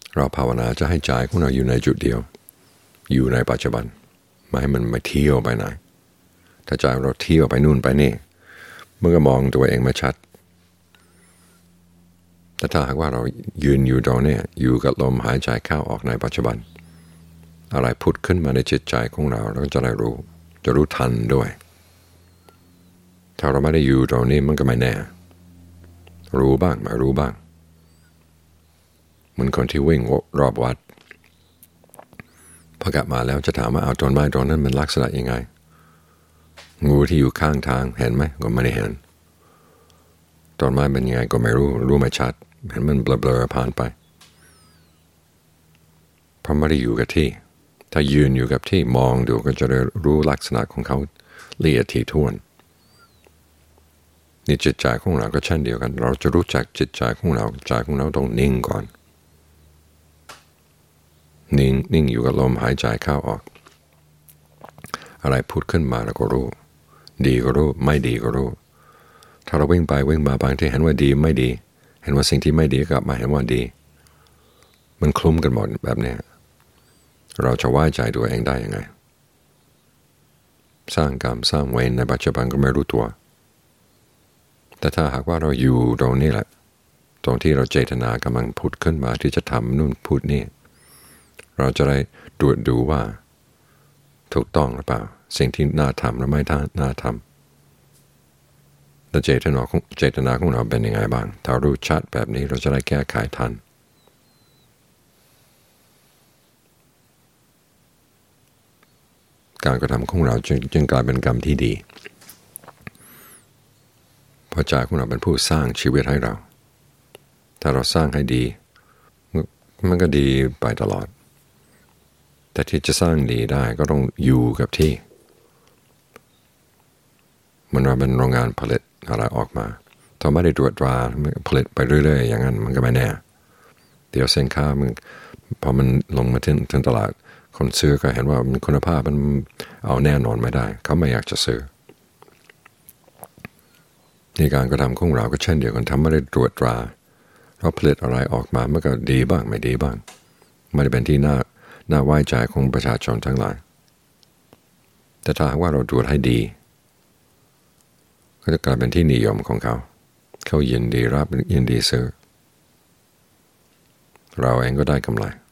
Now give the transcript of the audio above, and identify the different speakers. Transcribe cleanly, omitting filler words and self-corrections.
Speaker 1: เราภาวนาจะให้ใจของเราอยู่ในจุดเดียวอยู่ในปัจจุบันไม่ให้มันมาเที่ยวไปไหนถ้าใจเราเที่ยวไปนู่นไปนี่มันก็มองตัวเองไม่ชัดแต่ถ้าหากว่าเรายืนอยู่ตรงนี้อยู่กับลมหายใจเข้าออกในปัจจุบันอะไรผุดขึ้นมาในจิตใจของเราเราก็จะได้รู้จะรู้ทันด้วยถ้าเราไม่ได้อยู่ตรงนี้มันก็ไม่แน่รู้บ้างไม่รู้บ้างเหมือนคนที่วิ่งรอบวัดพอกลับมาแล้วจะถามว่าเอาต้นไม้ต้นนั้นมันลักษณะยังไงงูที่อยู่ข้างทางเห็นไหมก็ไม่ได้เห็นต้นไม้เป็นยังไงก็ไม่รู้ไม่ชัดเห็นมันเบลอๆผ่านไปเพราะไม่ได้อยู่กับที่ถ้ายืนอยู่กับที่มองดูก็จะได้รู้ลักษณะของเขาละเอียดถี่ถ้วนนี่จิตใจของเราก็เช่นเดียวกันเราจะรู้จักจิตใจของเราใจของเราต้องนิ่งก่อนนิ่งอยู่กับลมหายใจเข้าออกอะไรพูดขึ้นมาเราก็รู้ดีก็รู้ไม่ดีก็รู้ถ้าเราวิ่งไปวิ่งมาบางทีเห็นว่าดีไม่ดีเห็นว่าสิ่งที่ไม่ดีกลับมาเห็นว่าดีมันคลุ้มกันหมดแบบนี้เราจะว่าใจตัวเองได้ยังไงสร้างกรรมสร้างเวรในปัจจุบันก็ไม่รู้ตัวแต่ถ้าหากว่าเราอยู่ตรงนี้แหละตรงที่เราเจตนากำลังพูดขึ้นมาที่จะทำนู่นพูดนี่เราจะได้ตรวจดูว่าถูกต้องหรือเปล่าสิ่งที่น่าทำหรือไม่น่าทำและเจตนาของเราเป็นยังไงบ้างถ้ารู้ชัดแบบนี้เราจะได้แก้ไขทันการกระทำของเราจึงกลายเป็นกรรมที่ดีเพราะใจของเราเป็นผู้สร้างชีวิตให้เราถ้าเราสร้างให้ดีมันก็ดีไปตลอดแต่ที่จะสร้างดีได้ก็ต้องอยู่กับที่มันว่าเป็นโรงงานผลิตอะไรออกมาถ้าไม่ได้ตรวจตราผลิตไปเรื่อยๆอย่างนั้นมันก็ไม่แน่เดี๋ยวสินค้ามันพอมันลงมาถึงตลาดคนซื้อก็เห็นว่าคุณภาพมันเอาแน่นอนไม่ได้เขาไม่อยากจะซื้อในการกระทำของเราก็เช่นเดียวกันทำไม่ได้ตรวจตราเราผลิตอะไรออกมามันก็ดีบ้างไม่ดีบ้างไม่ได้เป็นที่น่าไว้ใจของประชาชนทั้งหลายแต่ถ้าหากว่าเราตรวจให้ดีก็จะกลายเป็นที่นิยมของเขายินดีรับยินดีซื้อเราเองก็ได้กำไร